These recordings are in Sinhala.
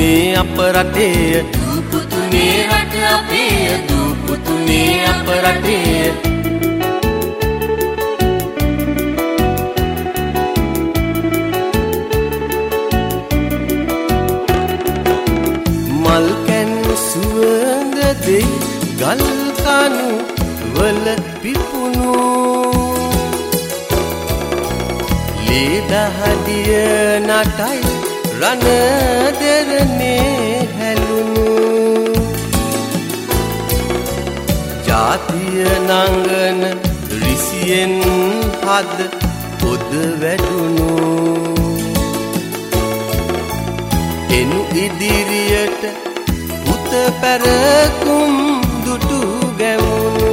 පුතුනේ අප රටේ දූ පුතුනේ රට අපේ දූ පුතුනේ අප රටේ මල් කැඳ සුවඳ දෙයි ගල් කණු වල පිපුණු ලේ දහදිය නටයි රණ දෙරනේ හැලුණු ජාතිය නංගන රිසියෙන් හද පොද වැඩුණු එනු ඉදිරියට පුත පැරකුම් දුටු ගැමුණු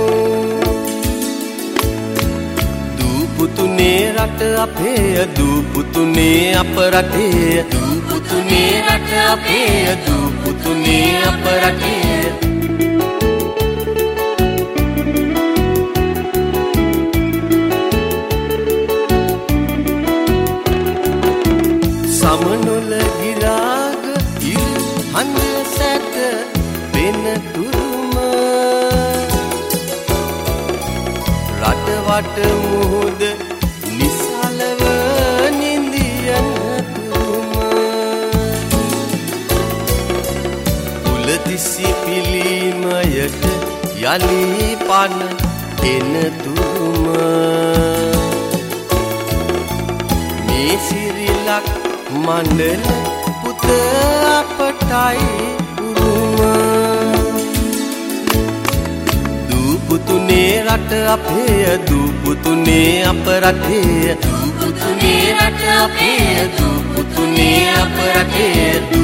දූ පුතුනේ රට අපේ දූ පුතුනේ අප රටේ දූ පුතුනේ රට අපේ දූ පුතුනේ අප රටේ සමනොල ගිරාග ඉල් හඳ සැට වෙන තුරුම රටවට මුහුද නිසලව නින්දියන තුරුම කුලතිසි පිළිමයට යලි පන එන තුරුම මේ සිරිලක් මණ්ඩල පුත අපටයි උරුම දූ පුතුනේ රට අපේ දූ පුතුනේ අප රටේ දූ පුතුනේ රට අපේ දූ පුතුනේ අප රටේ